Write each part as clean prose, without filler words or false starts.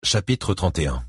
Chapitre 31.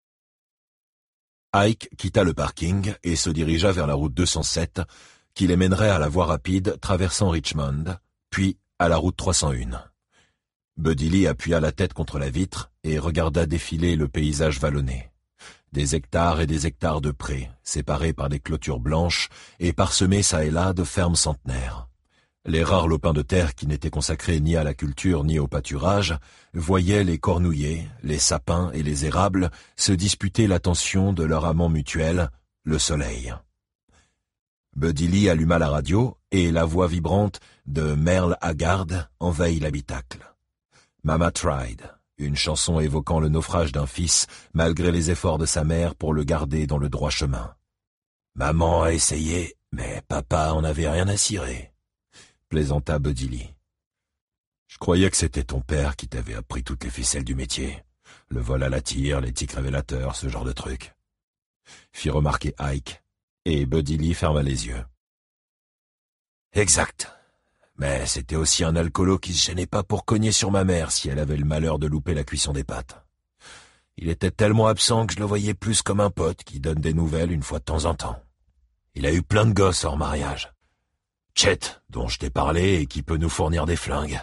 Ike quitta le parking et se dirigea vers la route 207, qui les mènerait à la voie rapide traversant Richmond, puis à la route 301. Buddy Lee appuya la tête contre la vitre et regarda défiler le paysage vallonné. Des hectares et des hectares de prés, séparés par des clôtures blanches et parsemés çà et là de fermes centenaires. Les rares lopins de terre qui n'étaient consacrés ni à la culture ni au pâturage voyaient les cornouillers, les sapins et les érables se disputer l'attention de leur amant mutuel, le soleil. Buddy Lee alluma la radio et la voix vibrante de Merle Haggard envahit l'habitacle. Mama Tried, une chanson évoquant le naufrage d'un fils malgré les efforts de sa mère pour le garder dans le droit chemin. Maman a essayé, mais papa en avait rien à cirer, plaisanta Buddy Lee. Je croyais que c'était ton père qui t'avait appris toutes les ficelles du métier. Le vol à la tire, les tics révélateurs, ce genre de trucs. Fit remarquer Ike, et Buddy Lee ferma les yeux. Exact. Mais c'était aussi un alcoolo qui se gênait pas pour cogner sur ma mère si elle avait le malheur de louper la cuisson des pâtes. Il était tellement absent que je le voyais plus comme un pote qui donne des nouvelles une fois de temps en temps. Il a eu plein de gosses hors mariage. Chet, dont je t'ai parlé et qui peut nous fournir des flingues.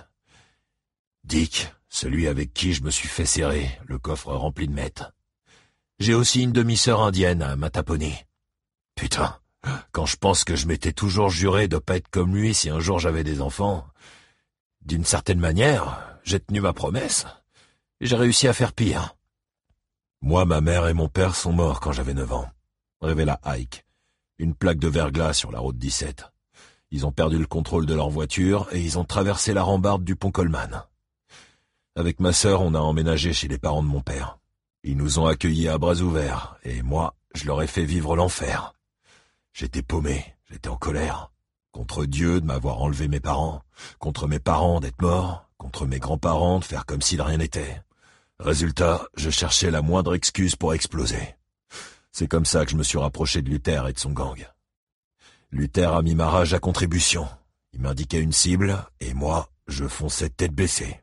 Dick, celui avec qui je me suis fait serrer, le coffre rempli de meth. J'ai aussi une demi-sœur indienne à Mataponi. Putain, quand je pense que je m'étais toujours juré de pas être comme lui si un jour j'avais des enfants, d'une certaine manière, j'ai tenu ma promesse. J'ai réussi à faire pire. Moi, ma mère et mon père sont morts quand j'avais 9 ans, révéla Ike, une plaque de verglas sur la route 17. Ils ont perdu le contrôle de leur voiture et ils ont traversé la rambarde du pont Coleman. Avec ma sœur, on a emménagé chez les parents de mon père. Ils nous ont accueillis à bras ouverts, et moi, je leur ai fait vivre l'enfer. J'étais paumé, j'étais en colère. Contre Dieu de m'avoir enlevé mes parents, contre mes parents d'être morts, contre mes grands-parents de faire comme si de rien n'était. Résultat, je cherchais la moindre excuse pour exploser. C'est comme ça que je me suis rapproché de Luther et de son gang. Luther a mis ma rage à contribution. Il m'indiquait une cible, et moi, je fonçais tête baissée.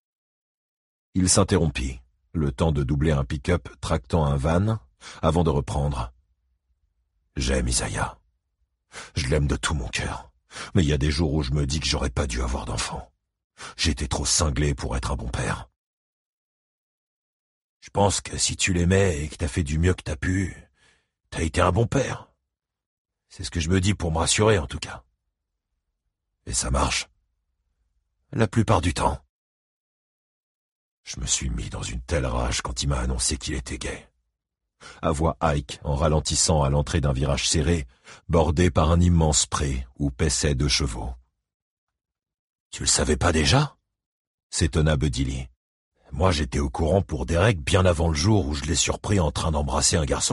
Il s'interrompit, le temps de doubler un pick-up tractant un van, avant de reprendre. J'aime Isaiah. Je l'aime de tout mon cœur, mais il y a des jours où je me dis que j'aurais pas dû avoir d'enfant. J'étais trop cinglé pour être un bon père. Je pense que si tu l'aimais et que t'as fait du mieux que t'as pu, t'as été un bon père. C'est ce que je me dis pour me rassurer, en tout cas. Et ça marche. La plupart du temps. Je me suis mis dans une telle rage quand il m'a annoncé qu'il était gay. Avoua Ike en ralentissant à l'entrée d'un virage serré, bordé par un immense pré où paissaient 2 chevaux. « Tu le savais pas déjà ?» s'étonna Buddy Lee. « Moi, j'étais au courant pour Derek bien avant le jour où je l'ai surpris en train d'embrasser un garçon. »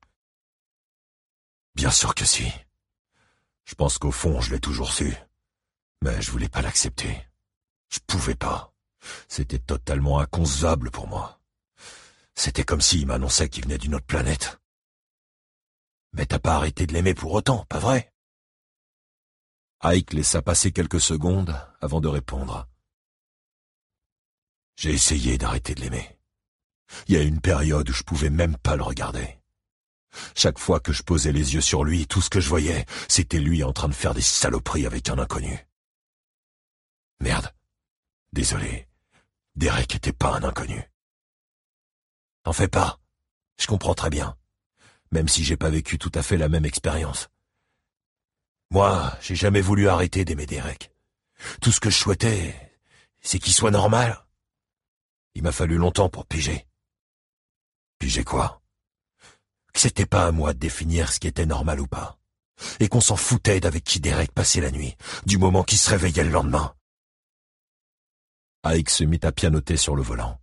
Bien sûr que si. Je pense qu'au fond, je l'ai toujours su. Mais je voulais pas l'accepter. Je pouvais pas. C'était totalement inconcevable pour moi. C'était comme s'il m'annonçait qu'il venait d'une autre planète. Mais t'as pas arrêté de l'aimer pour autant, pas vrai? Ike laissa passer quelques secondes avant de répondre. J'ai essayé d'arrêter de l'aimer. Il y a une période où je pouvais même pas le regarder. Chaque fois que je posais les yeux sur lui, tout ce que je voyais, c'était lui en train de faire des saloperies avec un inconnu. Merde. Désolé. Derek était pas un inconnu. T'en fais pas. Je comprends très bien. Même si j'ai pas vécu tout à fait la même expérience. Moi, j'ai jamais voulu arrêter d'aimer Derek. Tout ce que je souhaitais, c'est qu'il soit normal. Il m'a fallu longtemps pour piger. Piger quoi? Que c'était pas à moi de définir ce qui était normal ou pas. Et qu'on s'en foutait d'avec qui Derek passait la nuit, du moment qu'il se réveillait le lendemain. Ike se mit à pianoter sur le volant.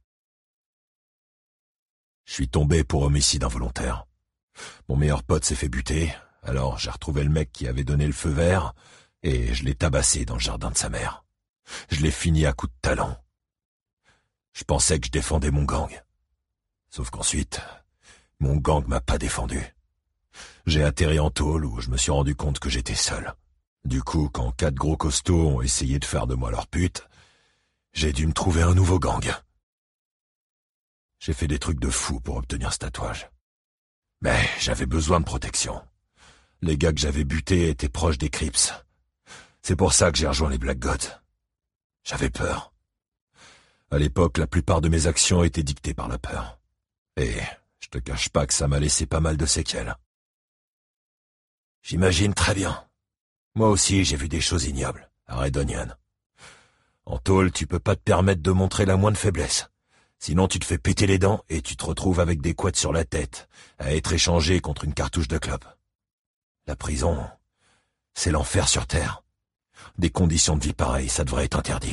Je suis tombé pour homicide involontaire. Mon meilleur pote s'est fait buter, alors j'ai retrouvé le mec qui avait donné le feu vert, et je l'ai tabassé dans le jardin de sa mère. Je l'ai fini à coups de talon. Je pensais que je défendais mon gang. Sauf qu'ensuite, mon gang m'a pas défendu. J'ai atterri en tôle où je me suis rendu compte que j'étais seul. Du coup, quand 4 gros costauds ont essayé de faire de moi leur pute, j'ai dû me trouver un nouveau gang. J'ai fait des trucs de fou pour obtenir ce tatouage. Mais j'avais besoin de protection. Les gars que j'avais butés étaient proches des Crips. C'est pour ça que j'ai rejoint les Black Gods. J'avais peur. À l'époque, la plupart de mes actions étaient dictées par la peur. Et je te cache pas que ça m'a laissé pas mal de séquelles. J'imagine très bien. Moi aussi, j'ai vu des choses ignobles, à Red Onion. En tôle, tu peux pas te permettre de montrer la moindre faiblesse. Sinon, tu te fais péter les dents et tu te retrouves avec des couettes sur la tête, à être échangé contre une cartouche de clope. La prison, c'est l'enfer sur terre. Des conditions de vie pareilles, ça devrait être interdit.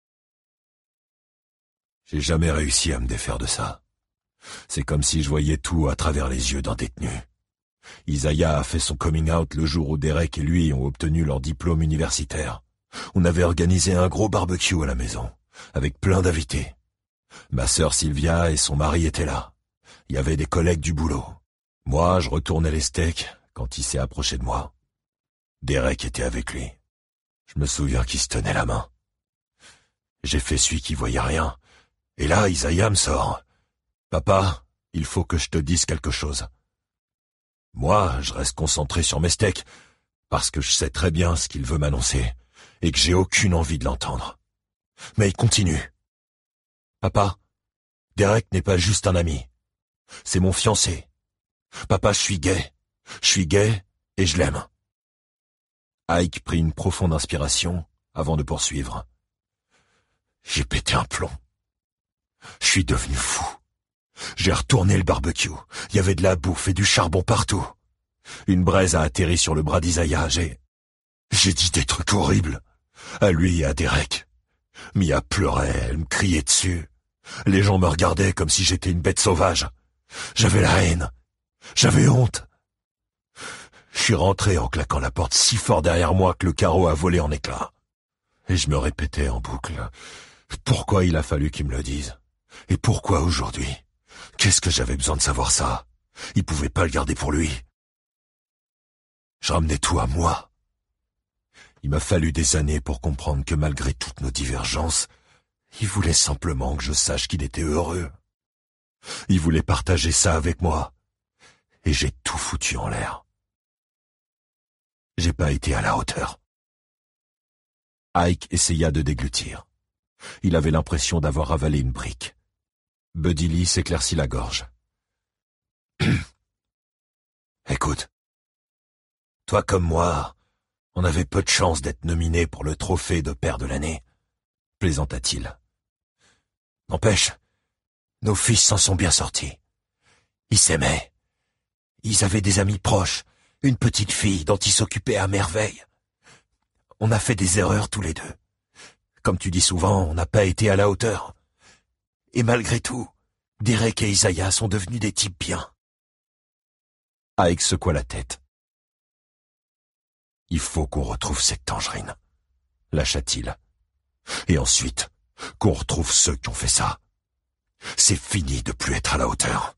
J'ai jamais réussi à me défaire de ça. C'est comme si je voyais tout à travers les yeux d'un détenu. Isaiah a fait son coming out le jour où Derek et lui ont obtenu leur diplôme universitaire. On avait organisé un gros barbecue à la maison, avec plein d'invités. Ma sœur Sylvia et son mari étaient là. Il y avait des collègues du boulot. Moi, je retournais les steaks quand il s'est approché de moi. Derek était avec lui. Je me souviens qu'il se tenait la main. J'ai fait celui qui voyait rien. Et là, Isaiah me sort. « Papa, il faut que je te dise quelque chose. » Moi, je reste concentré sur mes steaks, parce que je sais très bien ce qu'il veut m'annoncer, et que j'ai aucune envie de l'entendre. Mais il continue. « Papa, Derek n'est pas juste un ami. C'est mon fiancé. Papa, je suis gay et je l'aime. » Ike prit une profonde inspiration avant de poursuivre. J'ai pété un plomb. Je suis devenu fou. J'ai retourné le barbecue. Il y avait de la bouffe et du charbon partout. Une braise a atterri sur le bras d'Isaiah. J'ai dit des trucs horribles. À lui et à Derek. Mia pleurait, elle me criait dessus. Les gens me regardaient comme si j'étais une bête sauvage. J'avais la haine. J'avais honte. Je suis rentré en claquant la porte si fort derrière moi que le carreau a volé en éclats. Et je me répétais en boucle. Pourquoi il a fallu qu'il me le dise? Et pourquoi aujourd'hui? Qu'est-ce que j'avais besoin de savoir ça? Il pouvait pas le garder pour lui. Je ramenais tout à moi. Il m'a fallu des années pour comprendre que malgré toutes nos divergences, il voulait simplement que je sache qu'il était heureux. Il voulait partager ça avec moi. Et j'ai tout foutu en l'air. J'ai pas été à la hauteur. Ike essaya de déglutir. Il avait l'impression d'avoir avalé une brique. Buddy Lee s'éclaircit la gorge. Écoute, toi comme moi, on avait peu de chance d'être nominés pour le trophée de père de l'année, plaisanta-t-il. N'empêche, nos fils s'en sont bien sortis. Ils s'aimaient. Ils avaient des amis proches, une petite fille dont ils s'occupaient à merveille. On a fait des erreurs tous les deux. Comme tu dis souvent, on n'a pas été à la hauteur. Et malgré tout, Derek et Isaiah sont devenus des types bien. Ike secoua la tête. Il faut qu'on retrouve cette tangerine, lâcha-t-il. Et ensuite, qu'on retrouve ceux qui ont fait ça. C'est fini de plus être à la hauteur.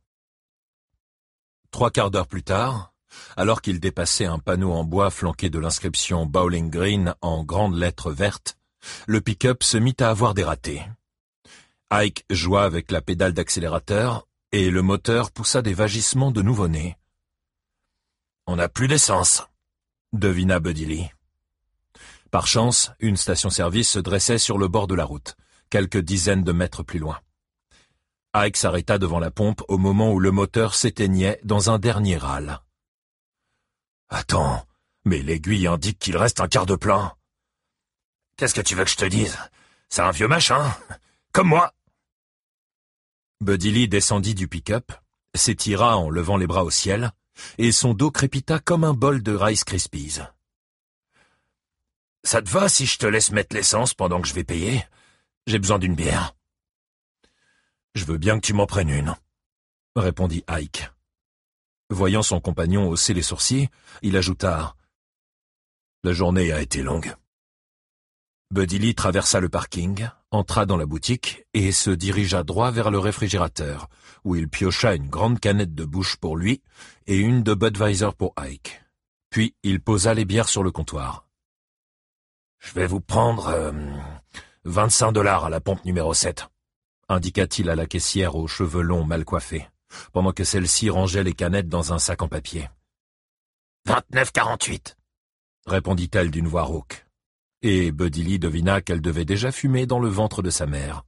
3/4 d'heure plus tard, alors qu'il dépassait un panneau en bois flanqué de l'inscription Bowling Green en grandes lettres vertes, le pick-up se mit à avoir des ratés. Ike joua avec la pédale d'accélérateur et le moteur poussa des vagissements de nouveau-né. « On n'a plus d'essence », devina Buddy Lee. Par chance, une station-service se dressait sur le bord de la route, quelques dizaines de mètres plus loin. Ike s'arrêta devant la pompe au moment où le moteur s'éteignait dans un dernier râle. « Attends, mais l'aiguille indique qu'il reste un quart de plein. »« Qu'est-ce que tu veux que je te dise? C'est un vieux machin, comme moi !» Buddy Lee descendit du pick-up, s'étira en levant les bras au ciel, et son dos crépita comme un bol de Rice Krispies. « Ça te va si je te laisse mettre l'essence pendant que je vais payer? J'ai besoin d'une bière. »« Je veux bien que tu m'en prennes une, » répondit Ike. Voyant son compagnon hausser les sourcils, il ajouta « La journée a été longue. » Buddy Lee traversa le parking, entra dans la boutique et se dirigea droit vers le réfrigérateur, où il piocha une grande canette de bouche pour lui et une de Budweiser pour Ike. Puis il posa les bières sur le comptoir. « Je vais vous prendre 25 $ à la pompe numéro 7. indiqua-t-il à la caissière aux cheveux longs mal coiffés, pendant que celle-ci rangeait les canettes dans un sac en papier. 29,48, répondit-elle d'une voix rauque. Et Buddy Lee devina qu'elle devait déjà fumer dans le ventre de sa mère.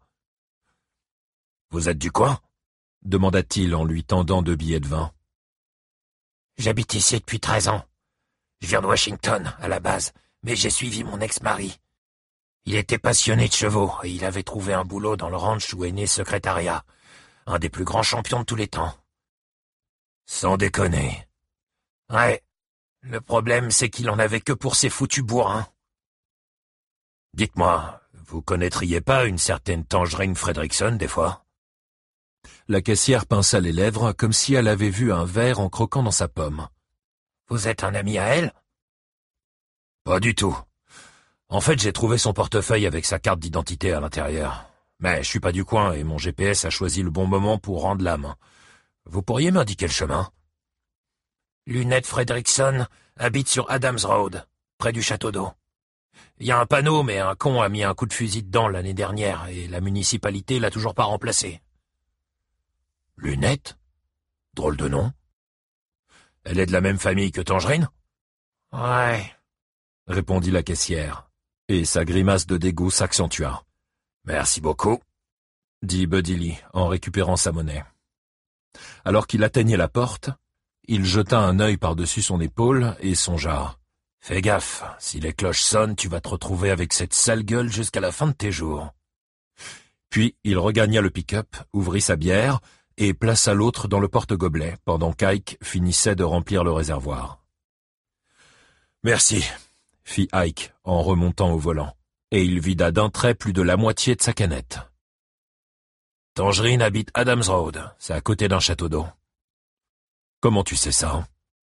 Vous êtes du coin? Demanda-t-il en lui tendant 2 billets de 20. J'habite ici depuis 13 ans. Je viens de Washington, à la base, mais j'ai suivi mon ex-mari. Il était passionné de chevaux et il avait trouvé un boulot dans le ranch où est né Secretariat, un des plus grands champions de tous les temps. Sans déconner. Ouais, le problème c'est qu'il en avait que pour ses foutus bourrins. Dites-moi, vous connaîtriez pas une certaine Tangerine Fredrickson des fois? La caissière pinça les lèvres comme si elle avait vu un verre en croquant dans sa pomme. Vous êtes un ami à elle? Pas du tout. En fait, j'ai trouvé son portefeuille avec sa carte d'identité à l'intérieur. Mais je suis pas du coin et mon GPS a choisi le bon moment pour rendre l'âme. Vous pourriez m'indiquer le chemin? Lunette Fredrickson habite sur Adams Road, près du château d'eau. Il y a un panneau, mais un con a mis un coup de fusil dedans l'année dernière et la municipalité l'a toujours pas remplacé. Lunette? Drôle de nom. Elle est de la même famille que Tangerine? Ouais, répondit la caissière, et sa grimace de dégoût s'accentua. Merci beaucoup, dit Buddy Lee en récupérant sa monnaie. Alors qu'il atteignait la porte, il jeta un œil par-dessus son épaule et songea. Fais gaffe, si les cloches sonnent, tu vas te retrouver avec cette sale gueule jusqu'à la fin de tes jours. Puis il regagna le pick-up, ouvrit sa bière et plaça l'autre dans le porte-gobelet pendant qu'Ike finissait de remplir le réservoir. Merci, fit Ike en remontant au volant, et il vida d'un trait plus de la moitié de sa canette. Tangerine habite Adams Road, c'est à côté d'un château d'eau. Comment tu sais ça?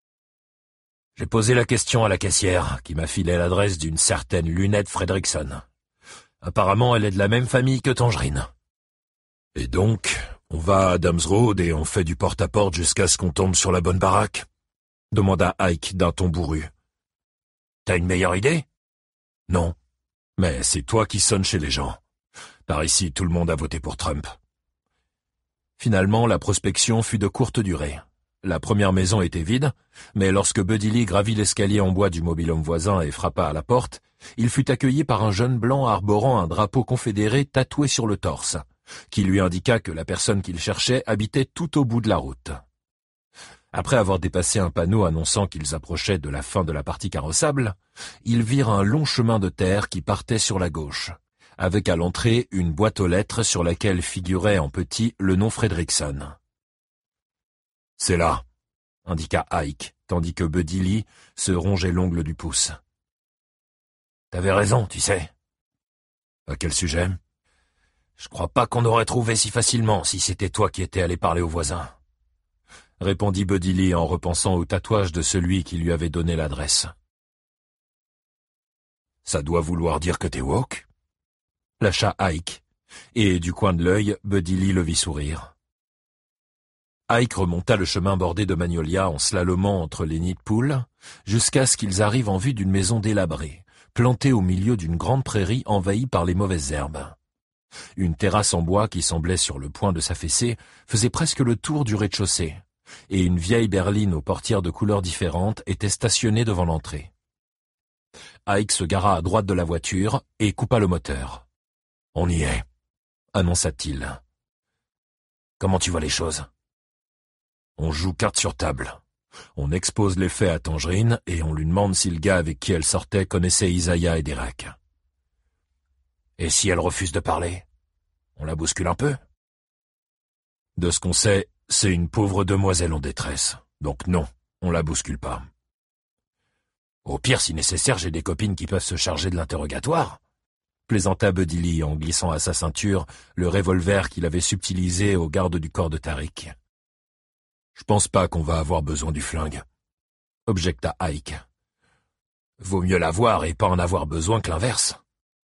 J'ai posé la question à la caissière, qui m'a filé l'adresse d'une certaine Lunette Fredrickson. Apparemment, elle est de la même famille que Tangerine. Et donc, on va à Adams Road et on fait du porte-à-porte jusqu'à ce qu'on tombe sur la bonne baraque? Demanda Ike d'un ton bourru. T'as une meilleure idée? Non, mais c'est toi qui sonnes chez les gens. Par ici, tout le monde a voté pour Trump. Finalement, la prospection fut de courte durée. La première maison était vide, mais lorsque Buddy Lee gravit l'escalier en bois du mobil-home voisin et frappa à la porte, il fut accueilli par un jeune blanc arborant un drapeau confédéré tatoué sur le torse, qui lui indiqua que la personne qu'il cherchait habitait tout au bout de la route. Après avoir dépassé un panneau annonçant qu'ils approchaient de la fin de la partie carrossable, ils virent un long chemin de terre qui partait sur la gauche, avec à l'entrée une boîte aux lettres sur laquelle figurait en petit le nom Fredrickson. « C'est là », indiqua Ike, tandis que Buddy Lee se rongeait l'ongle du pouce. « T'avais raison, tu sais. »« À quel sujet ?»« Je crois pas qu'on aurait trouvé si facilement si c'était toi qui étais allé parler aux voisins. » répondit Buddy Lee en repensant au tatouage de celui qui lui avait donné l'adresse. « Ça doit vouloir dire que t'es woke ?» lâcha Ike, et du coin de l'œil, Buddy Lee le vit sourire. Ike remonta le chemin bordé de magnolias en slalomant entre les nids de poules, jusqu'à ce qu'ils arrivent en vue d'une maison délabrée, plantée au milieu d'une grande prairie envahie par les mauvaises herbes. Une terrasse en bois qui semblait sur le point de s'affaisser faisait presque le tour du rez-de-chaussée, et une vieille berline aux portières de couleurs différentes était stationnée devant l'entrée. Ike se gara à droite de la voiture et coupa le moteur. « On y est », annonça-t-il. « Comment tu vois les choses ? » On joue carte sur table. On expose les faits à Tangerine et on lui demande si le gars avec qui elle sortait connaissait Isaiah et Derek. Et si elle refuse de parler, on la bouscule un peu? De ce qu'on sait, c'est une pauvre demoiselle en détresse. Donc non, on la bouscule pas. Au pire, si nécessaire, j'ai des copines qui peuvent se charger de l'interrogatoire, plaisanta Buddy Lee en glissant à sa ceinture le revolver qu'il avait subtilisé au garde du corps de Tariq. Je pense pas qu'on va avoir besoin du flingue, objecta Ike. Vaut mieux l'avoir et pas en avoir besoin que l'inverse.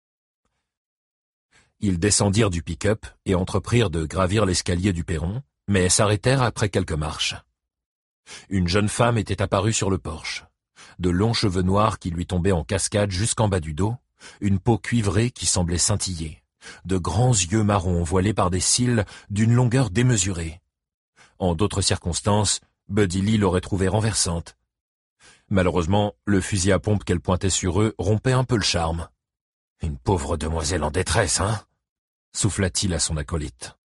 Ils descendirent du pick-up et entreprirent de gravir l'escalier du perron, mais s'arrêtèrent après quelques marches. Une jeune femme était apparue sur le porche. De longs cheveux noirs qui lui tombaient en cascade jusqu'en bas du dos, une peau cuivrée qui semblait scintiller, de grands yeux marrons voilés par des cils d'une longueur démesurée. En d'autres circonstances, Buddy Lee l'aurait trouvée renversante. Malheureusement, le fusil à pompe qu'elle pointait sur eux rompait un peu le charme. « Une pauvre demoiselle en détresse, hein ?» souffla-t-il à son acolyte.